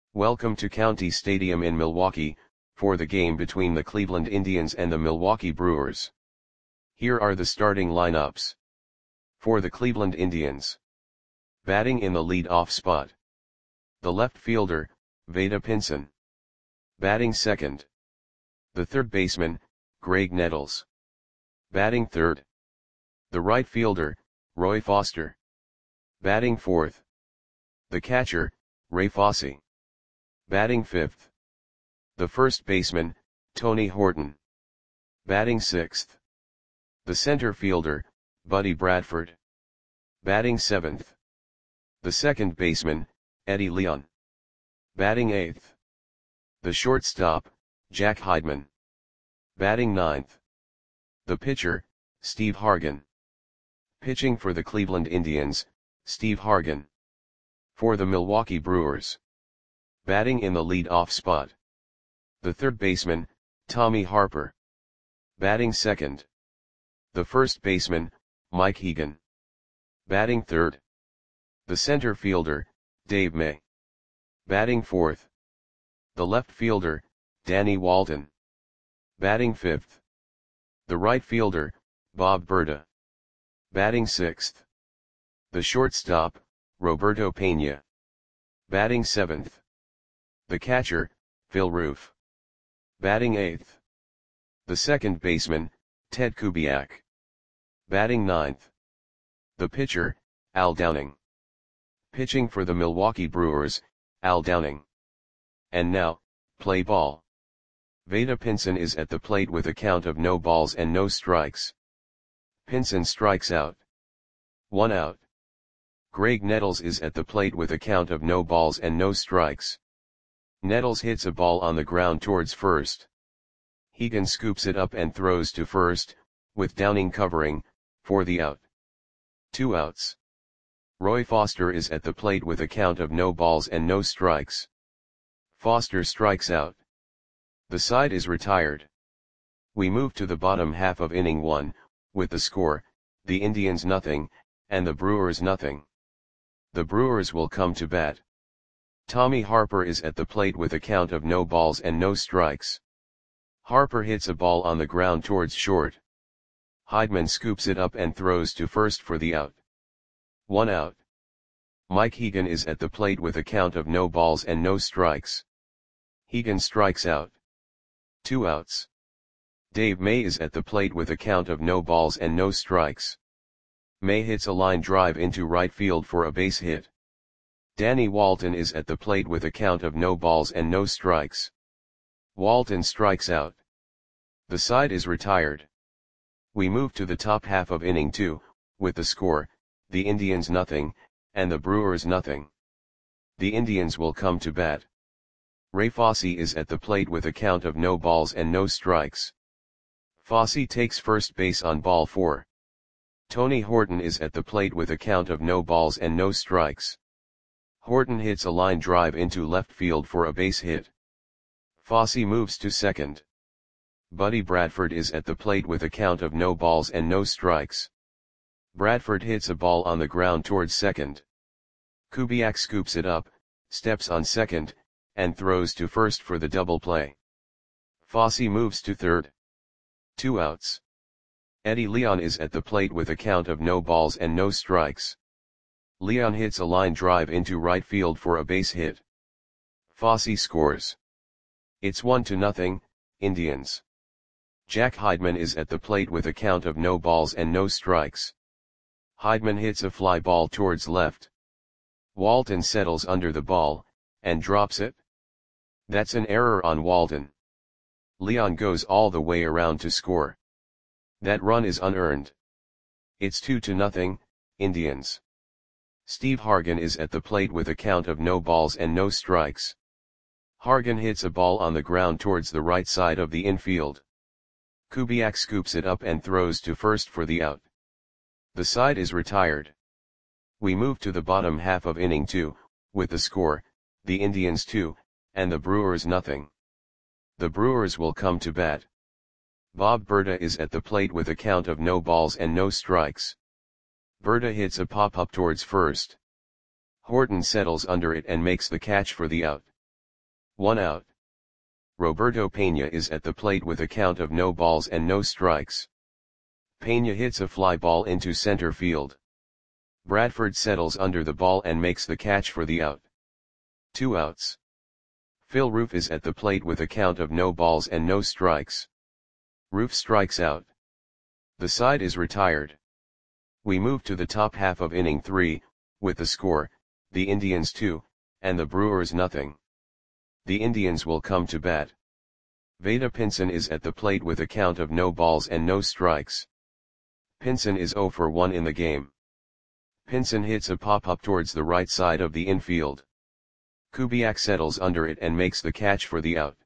Welcome to County Stadium in Milwaukee, for the game between the Cleveland Indians and the Milwaukee Brewers. Here are the starting lineups. For the Cleveland Indians. Batting in the lead-off spot. The left fielder, Vada Pinson. Batting second. The third baseman, Graig Nettles. Batting third. The right fielder, Roy Foster. Batting fourth. The catcher, Ray Fosse. Batting fifth. The first baseman, Tony Horton. Batting sixth. The center fielder, Buddy Bradford. Batting seventh. The second baseman, Eddie Leon. Batting eighth. The shortstop, Jack Heidman. Batting ninth. The pitcher, Steve Hargan. Pitching for the Cleveland Indians, Steve Hargan. For the Milwaukee Brewers. Batting in the lead-off spot. The third baseman, Tommy Harper. Batting second. The first baseman, Mike Hegan. Batting third. The center fielder, Dave May. Batting fourth. The left fielder, Danny Walton. Batting fifth. The right fielder, Bob Berta. Batting sixth. The shortstop, Roberto Pena. Batting seventh. The catcher, Phil Roof. Batting eighth. The second baseman, Ted Kubiak. Batting ninth. The pitcher, Al Downing. Pitching for the Milwaukee Brewers, Al Downing. And now, play ball. Vada Pinson is at the plate with a count of no balls and no strikes. Pinson strikes out. 1 out. Graig Nettles is at the plate with a count of no balls and no strikes. Nettles hits a ball on the ground towards first. Hegan scoops it up and throws to first, with Downing covering, for the out. 2 outs. Roy Foster is at the plate with a count of no balls and no strikes. Foster strikes out. The side is retired. We move to the bottom half of inning 1, with the score, the Indians nothing, and the Brewers nothing. The Brewers will come to bat. Tommy Harper is at the plate with a count of no balls and no strikes. Harper hits a ball on the ground towards short. Heidman scoops it up and throws to first for the out. 1 out. Mike Hegan is at the plate with a count of no balls and no strikes. Hegan strikes out. 2 outs. Dave May is at the plate with a count of no balls and no strikes. May hits a line drive into right field for a base hit. Danny Walton is at the plate with a count of no balls and no strikes. Walton strikes out. The side is retired. We move to the top half of inning 2, with the score, the Indians nothing, and the Brewers nothing. The Indians will come to bat. Ray Fosse is at the plate with a count of no balls and no strikes. Fosse takes first base on ball 4. Tony Horton is at the plate with a count of no balls and no strikes. Horton hits a line drive into left field for a base hit. Fosse moves to second. Buddy Bradford is at the plate with a count of no balls and no strikes. Bradford hits a ball on the ground towards second. Kubiak scoops it up, steps on second, and throws to first for the double play. Fosse moves to third. 2 outs. Eddie Leon is at the plate with a count of no balls and no strikes. Leon hits a line drive into right field for a base hit. Fosse scores. It's 1-0, Indians. Jack Heidman is at the plate with a count of no balls and no strikes. Heidman hits a fly ball towards left. Walton settles under the ball, and drops it. That's an error on Walton. Leon goes all the way around to score. That run is unearned. It's 2-0, Indians. Steve Hargan is at the plate with a count of no balls and no strikes. Hargan hits a ball on the ground towards the right side of the infield. Kubiak scoops it up and throws to first for the out. The side is retired. We move to the bottom half of inning 2, with the score, the Indians 2, and the Brewers nothing. The Brewers will come to bat. Bob Berta is at the plate with a count of no balls and no strikes. Berta hits a pop-up towards first. Horton settles under it and makes the catch for the out. 1 out. Roberto Peña is at the plate with a count of no balls and no strikes. Peña hits a fly ball into center field. Bradford settles under the ball and makes the catch for the out. 2 outs. Phil Roof is at the plate with a count of no balls and no strikes. Roof strikes out. The side is retired. We move to the top half of inning 3, with the score, the Indians 2, and the Brewers nothing. The Indians will come to bat. Vada Pinson is at the plate with a count of no balls and no strikes. Pinson is 0 for 1 in the game. Pinson hits a pop-up towards the right side of the infield. Kubiak settles under it and makes the catch for the out.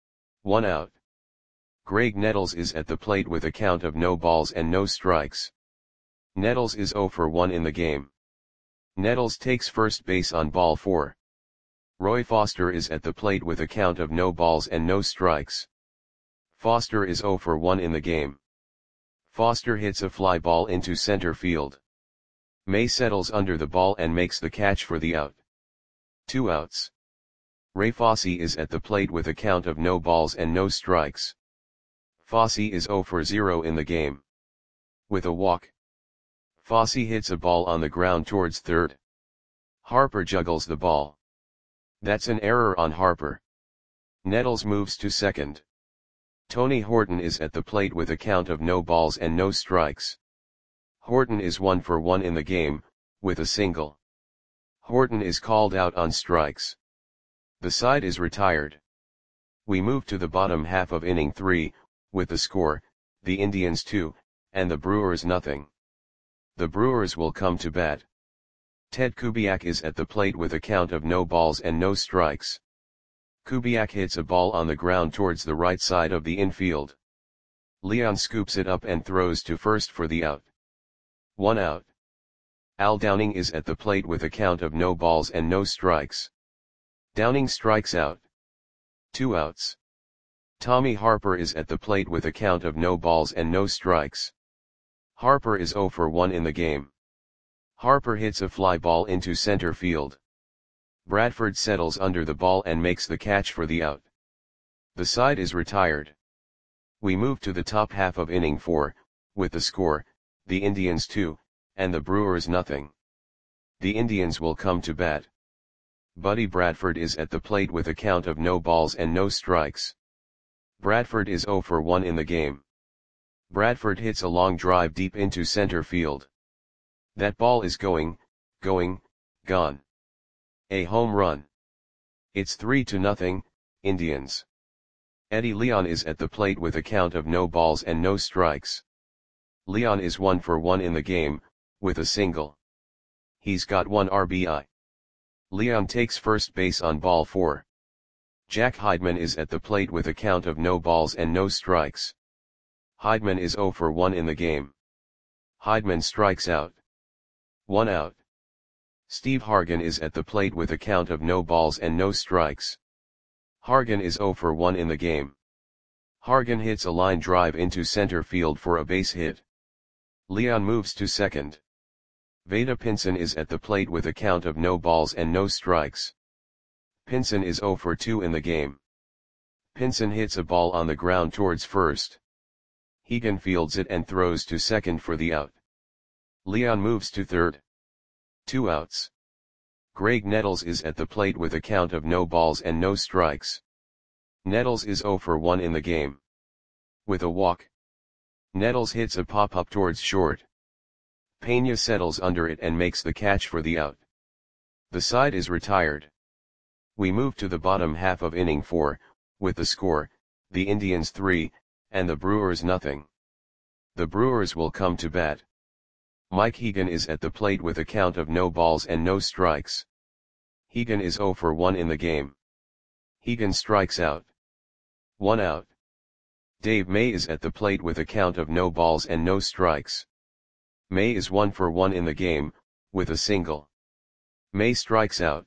1 out. Greg Nettles is at the plate with a count of no balls and no strikes. Nettles is 0 for 1 in the game. Nettles takes first base on ball 4. Roy Foster is at the plate with a count of no balls and no strikes. Foster is 0 for 1 in the game. Foster hits a fly ball into center field. May settles under the ball and makes the catch for the out. 2 outs. Ray Fosse is at the plate with a count of no balls and no strikes. Fosse is 0 for 0 in the game. With a walk. Fosse hits a ball on the ground towards third. Harper juggles the ball. That's an error on Harper. Nettles moves to second. Tony Horton is at the plate with a count of no balls and no strikes. Horton is 1 for 1 in the game, with a single. Horton is called out on strikes. The side is retired. We move to the bottom half of inning 3, with the score, the Indians 2, and the Brewers nothing. The Brewers will come to bat. Ted Kubiak is at the plate with a count of no balls and no strikes. Kubiak hits a ball on the ground towards the right side of the infield. Leon scoops it up and throws to first for the out. 1 out. Al Downing is at the plate with a count of no balls and no strikes. Downing strikes out. 2 outs. Tommy Harper is at the plate with a count of no balls and no strikes. Harper is 0 for 1 in the game. Harper hits a fly ball into center field. Bradford settles under the ball and makes the catch for the out. The side is retired. We move to the top half of inning 4, with the score, the Indians 2, and the Brewers nothing. The Indians will come to bat. Buddy Bradford is at the plate with a count of no balls and no strikes. Bradford is 0 for 1 in the game. Bradford hits a long drive deep into center field. That ball is gone. A home run. It's 3-0, Indians. Eddie Leon is at the plate with a count of no balls and no strikes. Leon is 1 for 1 in the game, with a single. He's got 1 RBI. Leon takes first base on ball 4. Jack Heidman is at the plate with a count of no balls and no strikes. Heidman is 0 for 1 in the game. Heidman strikes out. 1 out. Steve Hargan is at the plate with a count of no balls and no strikes. Hargan is 0 for 1 in the game. Hargan hits a line drive into center field for a base hit. Leon moves to second. Vada Pinson is at the plate with a count of no balls and no strikes. Pinson is 0 for 2 in the game. Pinson hits a ball on the ground towards first. Hegan fields it and throws to second for the out. Leon moves to third. 2 outs. Greg Nettles is at the plate with a count of no balls and no strikes. Nettles is 0 for 1 in the game. With a walk. Nettles hits a pop-up towards short. Peña settles under it and makes the catch for the out. The side is retired. We move to the bottom half of inning 4, with the score, the Indians 3, and the Brewers nothing. The Brewers will come to bat. Mike Hegan is at the plate with a count of no balls and no strikes. Hegan is 0 for 1 in the game. Hegan strikes out. 1 out. Dave May is at the plate with a count of no balls and no strikes. May is 1 for 1 in the game, with a single. May strikes out.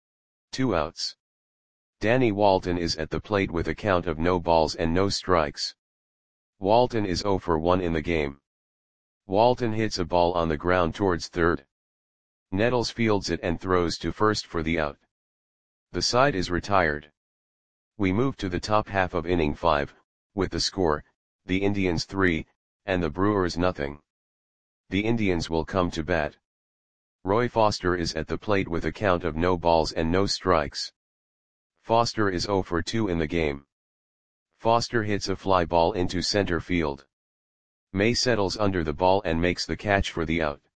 2 outs. Danny Walton is at the plate with a count of no balls and no strikes. Walton is 0 for 1 in the game. Walton hits a ball on the ground towards third. Nettles fields it and throws to first for the out. The side is retired. We move to the top half of inning 5, with the score, the Indians 3, and the Brewers nothing. The Indians will come to bat. Roy Foster is at the plate with a count of no balls and no strikes. Foster is 0 for 2 in the game. Foster hits a fly ball into center field. May settles under the ball and makes the catch for the out.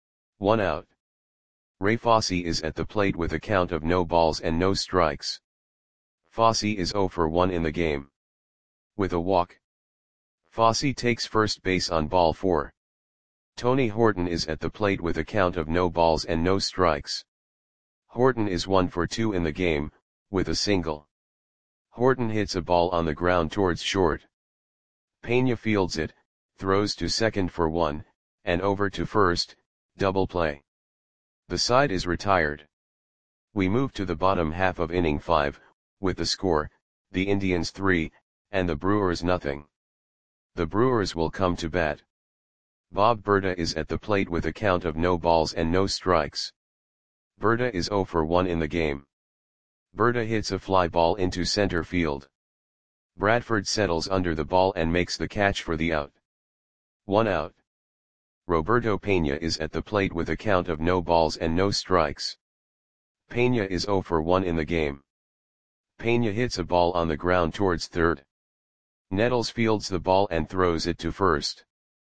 1 out. Ray Fosse is at the plate with a count of no balls and no strikes. Fosse is 0 for 1 in the game. With a walk. Fosse takes first base on ball 4. Tony Horton is at the plate with a count of no balls and no strikes. Horton is 1 for 2 in the game, with a single. Horton hits a ball on the ground towards short. Pena fields it, throws to second for 1, and over to first, double play. The side is retired. We move to the bottom half of inning 5, with the score, the Indians 3, and the Brewers nothing. The Brewers will come to bat. Bob Berta is at the plate with a count of no balls and no strikes. Berta is 0 for 1 in the game. Berta hits a fly ball into center field. Bradford settles under the ball and makes the catch for the out. 1 out. Roberto Pena is at the plate with a count of no balls and no strikes. Pena is 0 for 1 in the game. Pena hits a ball on the ground towards third. Nettles fields the ball and throws it to first.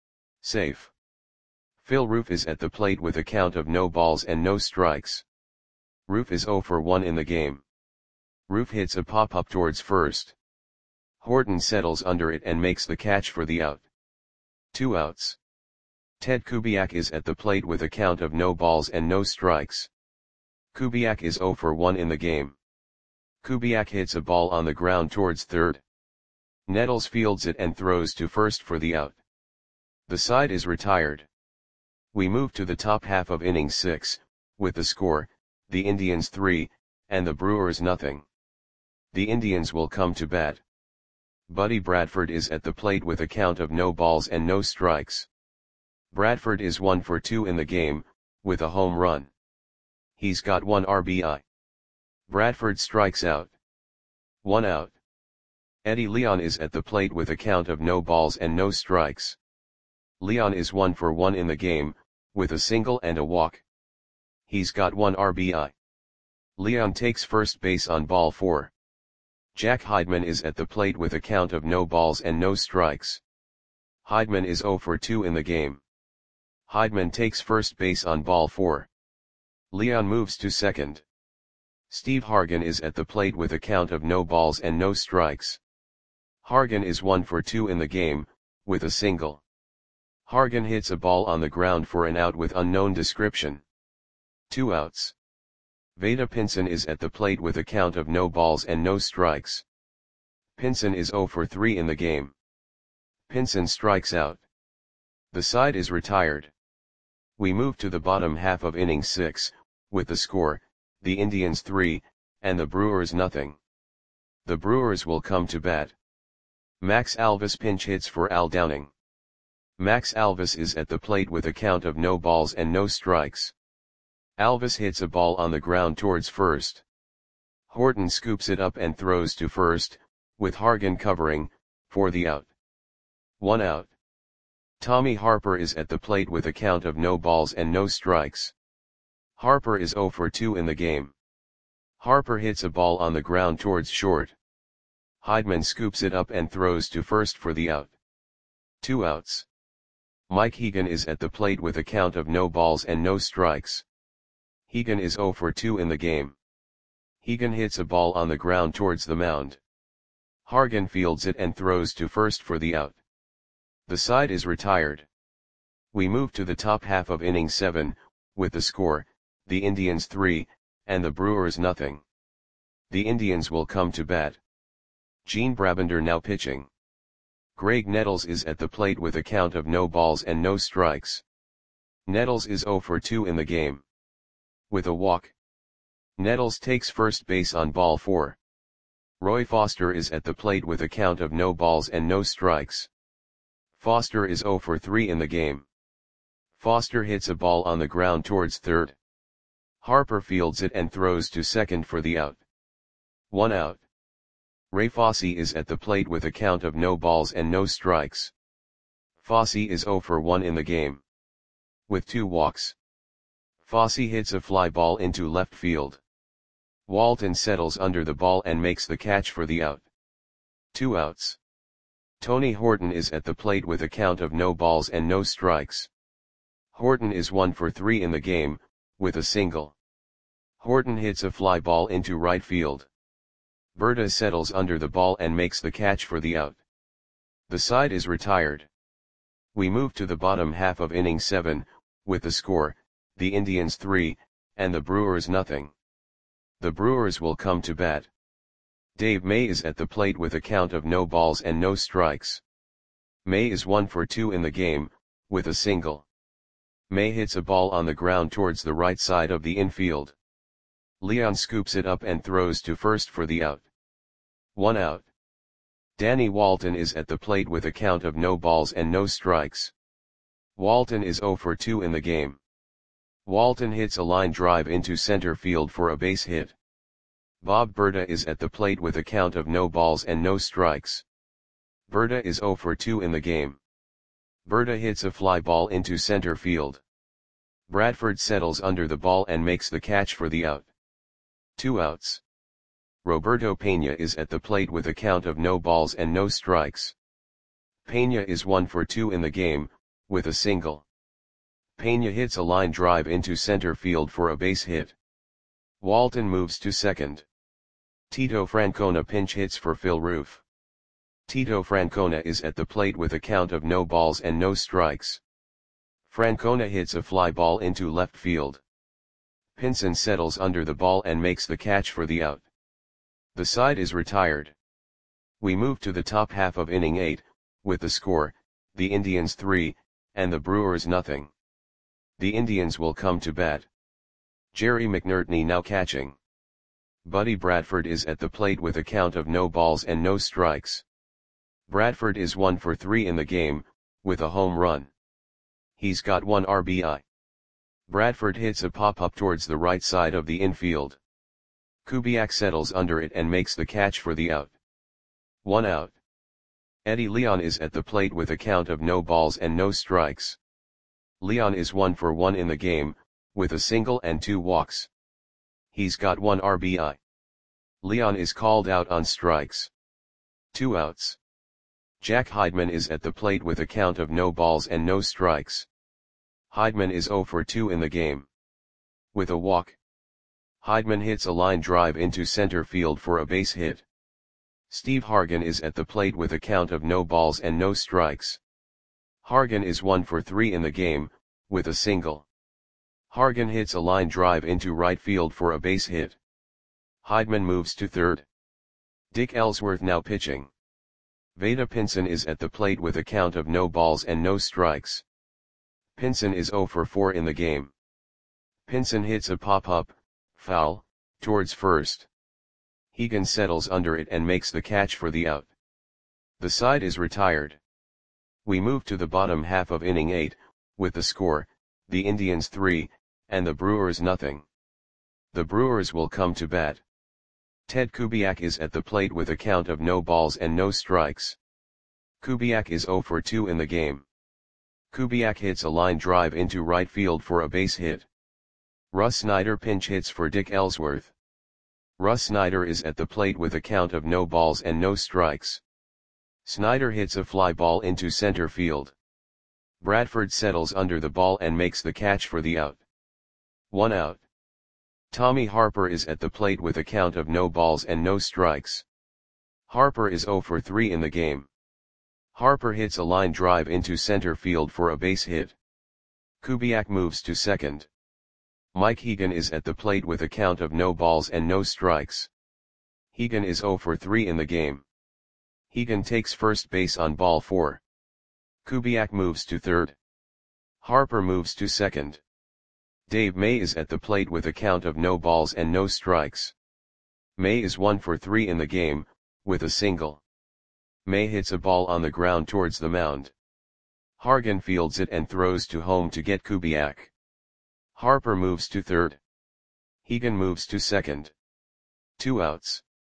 Safe. Phil Roof is at the plate with a count of no balls and no strikes. Roof is 0 for 1 in the game. Roof hits a pop-up towards first. Horton settles under it and makes the catch for the out. 2 outs. Ted Kubiak is at the plate with a count of no balls and no strikes. Kubiak is 0 for 1 in the game. Kubiak hits a ball on the ground towards third. Nettles fields it and throws to first for the out. The side is retired. We move to the top half of inning 6, with the score, the Indians 3, and the Brewers nothing. The Indians will come to bat. Buddy Bradford is at the plate with a count of no balls and no strikes. Bradford is 1 for 2 in the game, with a home run. He's got 1 RBI. Bradford strikes out. 1 out. Eddie Leon is at the plate with a count of no balls and no strikes. Leon is 1 for 1 in the game, with a single and a walk. He's got 1 RBI. Leon takes first base on ball 4. Jack Heidman is at the plate with a count of no balls and no strikes. Heidman is 0 for 2 in the game. Heidman takes first base on ball 4. Leon moves to second. Steve Hargan is at the plate with a count of no balls and no strikes. Hargan is 1 for 2 in the game, with a single. Hargan hits a ball on the ground for an out with unknown description. 2 outs. Vada Pinson is at the plate with a count of no balls and no strikes. Pinson is 0 for 3 in the game. Pinson strikes out. The side is retired. We move to the bottom half of inning 6, with the score, the Indians 3, and the Brewers nothing. The Brewers will come to bat. Max Alvis pinch hits for Al Downing. Max Alvis is at the plate with a count of no balls and no strikes. Alvis hits a ball on the ground towards first. Horton scoops it up and throws to first, with Hargan covering, for the out. 1 out. Tommy Harper is at the plate with a count of no balls and no strikes. Harper is 0 for 2 in the game. Harper hits a ball on the ground towards short. Heidman scoops it up and throws to first for the out. 2 outs. Mike Hegan is at the plate with a count of no balls and no strikes. Hegan is 0 for 2 in the game. Hegan hits a ball on the ground towards the mound. Hargan fields it and throws to first for the out. The side is retired. We move to the top half of inning 7, with the score, the Indians 3, and the Brewers nothing. The Indians will come to bat. Gene Brabender now pitching. Greg Nettles is at the plate with a count of no balls and no strikes. Nettles is 0 for 2 in the game. With a walk. Nettles takes first base on ball 4. Roy Foster is at the plate with a count of no balls and no strikes. Foster is 0 for 3 in the game. Foster hits a ball on the ground towards third. Harper fields it and throws to second for the out. 1 out. Ray Fosse is at the plate with a count of no balls and no strikes. Fosse is 0 for 1 in the game. With 2 walks. Fosse hits a fly ball into left field. Walton settles under the ball and makes the catch for the out. 2 outs. Tony Horton is at the plate with a count of no balls and no strikes. Horton is 1 for 3 in the game, with a single. Horton hits a fly ball into right field. Berta settles under the ball and makes the catch for the out. The side is retired. We move to the bottom half of inning 7, with the score, the Indians 3, and the Brewers nothing. The Brewers will come to bat. Dave May is at the plate with a count of no balls and no strikes. May is 1 for 2 in the game, with a single. May hits a ball on the ground towards the right side of the infield. Leon scoops it up and throws to first for the out. 1 out. Danny Walton is at the plate with a count of no balls and no strikes. Walton is 0 for 2 in the game. Walton hits a line drive into center field for a base hit. Bob Berta is at the plate with a count of no balls and no strikes. Berta is 0 for 2 in the game. Berta hits a fly ball into center field. Bradford settles under the ball and makes the catch for the out. 2 outs. Roberto Pena is at the plate with a count of no balls and no strikes. Pena is 1 for 2 in the game, with a single. Pena hits a line drive into center field for a base hit. Walton moves to second. Tito Francona pinch hits for Phil Roof. Tito Francona is at the plate with a count of no balls and no strikes. Francona hits a fly ball into left field. Pinson settles under the ball and makes the catch for the out. The side is retired. We move to the top half of inning 8, with the score, the Indians 3, and the Brewers nothing. The Indians will come to bat. Jerry McNertney now catching. Buddy Bradford is at the plate with a count of no balls and no strikes. Bradford is 1 for 3 in the game, with a home run. He's got 1 RBI. Bradford hits a pop-up towards the right side of the infield. Kubiak settles under it and makes the catch for the out. 1 out. Eddie Leon is at the plate with a count of no balls and no strikes. Leon is 1 for 1 in the game, with a single and 2 walks. He's got 1 RBI. Leon is called out on strikes. 2 outs. Jack Heidman is at the plate with a count of no balls and no strikes. Heidman is 0 for 2 in the game. With a walk. Heidman hits a line drive into center field for a base hit. Steve Hargan is at the plate with a count of no balls and no strikes. Hargan is 1 for 3 in the game, with a single. Hargan hits a line drive into right field for a base hit. Heidman moves to third. Dick Ellsworth now pitching. Vada Pinson is at the plate with a count of no balls and no strikes. Pinson is 0 for 4 in the game. Pinson hits a pop-up, foul, towards first. Hegan settles under it and makes the catch for the out. The side is retired. We move to the bottom half of inning 8, with the score, the Indians 3, and the Brewers nothing. The Brewers will come to bat. Ted Kubiak is at the plate with a count of no balls and no strikes. Kubiak is 0 for 2 in the game. Kubiak hits a line drive into right field for a base hit. Russ Snyder pinch hits for Dick Ellsworth. Russ Snyder is at the plate with a count of no balls and no strikes. Snyder hits a fly ball into center field. Bradford settles under the ball and makes the catch for the out. 1 out. Tommy Harper is at the plate with a count of no balls and no strikes. Harper is 0 for 3 in the game. Harper hits a line drive into center field for a base hit. Kubiak moves to second. Mike Hegan is at the plate with a count of no balls and no strikes. Hegan is 0 for 3 in the game. Hegan takes first base on ball 4. Kubiak moves to third. Harper moves to second. Dave May is at the plate with a count of no balls and no strikes. May is 1 for 3 in the game, with a single. May hits a ball on the ground towards the mound. Hargan fields it and throws to home to get Kubiak. Harper moves to third. Hegan moves to second. 2 outs.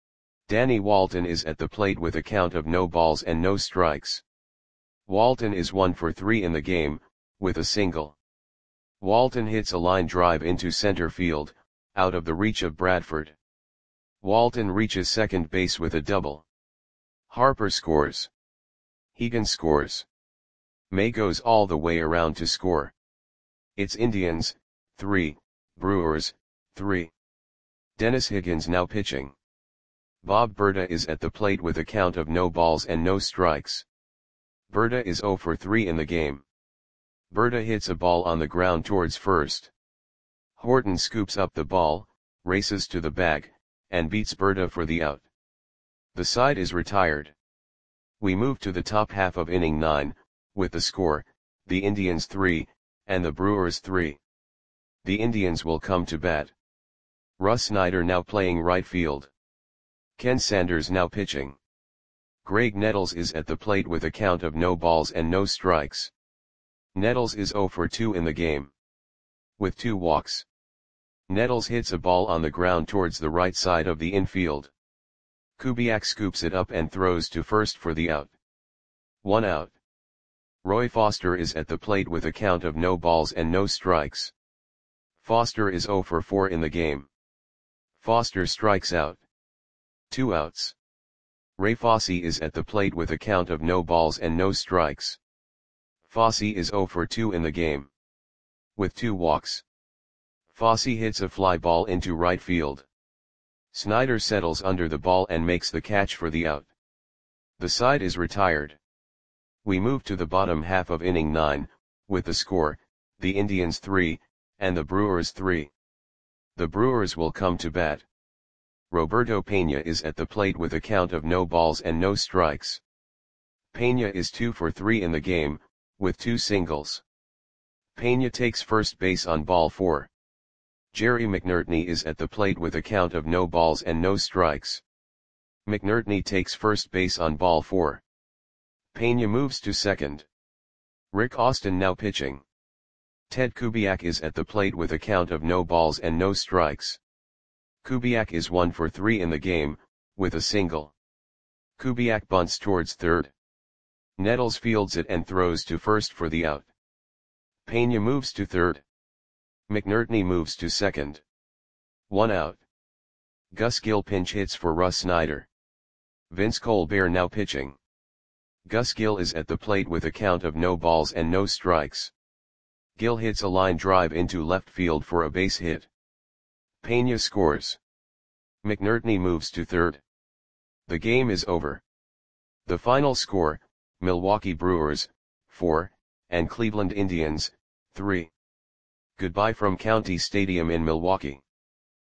Danny Walton is at the plate with a count of no balls and no strikes. Walton is 1 for 3 in the game, with a single. Walton hits a line drive into center field, out of the reach of Bradford. Walton reaches second base with a double. Harper scores. Hegan scores. May goes all the way around to score. It's Indians, 3, Brewers, 3. Dennis Higgins now pitching. Bob Berta is at the plate with a count of no balls and no strikes. Berta is 0 for 3 in the game. Berta hits a ball on the ground towards first. Horton scoops up the ball, races to the bag, and beats Berta for the out. The side is retired. We move to the top half of inning 9, with the score, the Indians 3, and the Brewers 3. The Indians will come to bat. Russ Snyder now playing right field. Ken Sanders now pitching. Greg Nettles is at the plate with a count of no balls and no strikes. Nettles is 0 for 2 in the game. With 2 walks. Nettles hits a ball on the ground towards the right side of the infield. Kubiak scoops it up and throws to first for the out. 1 out. Roy Foster is at the plate with a count of no balls and no strikes. Foster is 0 for 4 in the game. Foster strikes out. 2 outs. Ray Fosse is at the plate with a count of no balls and no strikes. Fosse is 0 for 2 in the game. With 2 walks. Fosse hits a fly ball into right field. Snyder settles under the ball and makes the catch for the out. The side is retired. We move to the bottom half of inning 9, with the score, the Indians 3, and the Brewers 3. The Brewers will come to bat. Roberto Pena is at the plate with a count of no balls and no strikes. Pena is 2 for 3 in the game, with 2 singles. Pena takes first base on ball 4. Jerry McNertney is at the plate with a count of no balls and no strikes. McNertney takes first base on ball 4. Pena moves to second. Rick Austin now pitching. Ted Kubiak is at the plate with a count of no balls and no strikes. Kubiak is 1 for 3 in the game, with a single. Kubiak bunts towards third. Nettles fields it and throws to first for the out. Pena moves to third. McNertney moves to second. 1 out. Gus Gill pinch hits for Russ Snyder. Vince Colbert now pitching. Gus Gill is at the plate with a count of no balls and no strikes. Gill hits a line drive into left field for a base hit. Pena scores. McNertney moves to third. The game is over. The final score, Milwaukee Brewers, 4, and Cleveland Indians, 3. Goodbye from County Stadium in Milwaukee.